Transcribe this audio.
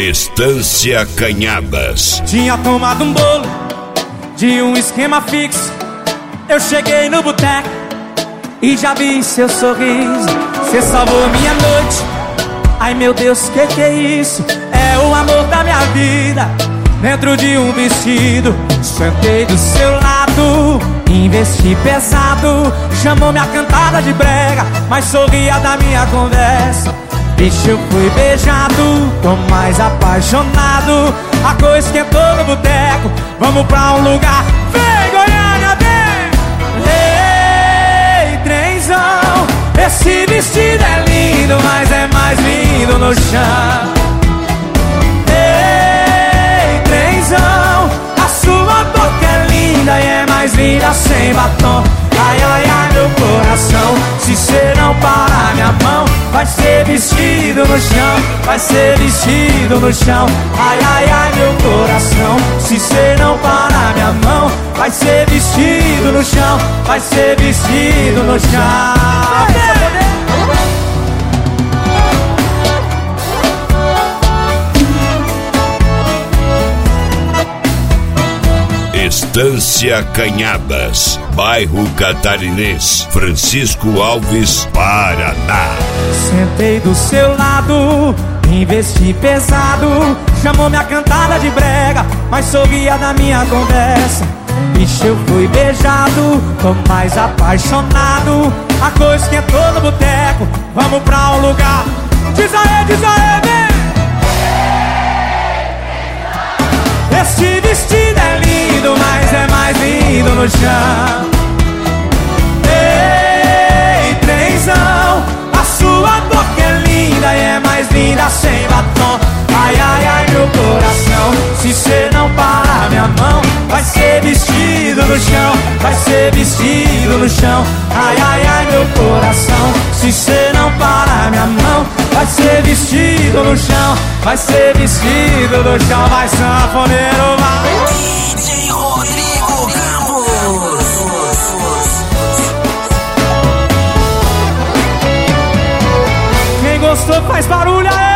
Estância Canhadas. Tinha tomado um bolo de um esquema fixo. Eu cheguei no boteco e já vi seu sorriso. Cê salvou minha noite. Ai meu Deus, que é isso? É o amor da minha vida dentro de um vestido. Sentei do seu lado, investi pesado. Chamou minha cantada de brega, mas sorria da minha conversa. Bicho, eu fui beijado, tô mais apaixonado. A coisa esquentou no boteco, vamos pra um lugar. Vem, Goiânia, vem! Ei, trenzão, esse vestido é lindo, mas é mais lindo no chão. Ei, trenzão, a sua boca é linda e é mais linda sem batom. Ai, ai, ai, meu coração, se cê não parar minha mão, vai ser vestido no chão, vai ser vestido no chão. Ai, ai, ai, meu coração, se cê não parar minha mão, vai ser vestido no chão, vai ser vestido no chão. Estância Canhadas, bairro Catarinense, Francisco Alves, Paraná. Sentei do seu lado, investi pesado. Chamou minha cantada de brega, mas sorria da minha conversa. Bicho, eu fui beijado, tô mais apaixonado. A coisa esquentou no boteco, vamos pra um lugar. Diz aí, vem! Esse vestido é lindo, mas é mais lindo no chão. Ei, trenzão, a sua boca é linda e é mais linda sem batom. Ai, ai, ai, meu coração, se cê não parar minha mão, vai ser vestido no chão, vai ser vestido no chão. Ai, ai, ai, meu coração, se cê não parar minha mão, vai ser vestido no chão, vai ser vestido no chão. Vai, sanfoneiro, vai. DJ Rodrigo Campos. Quem gostou faz barulho aí.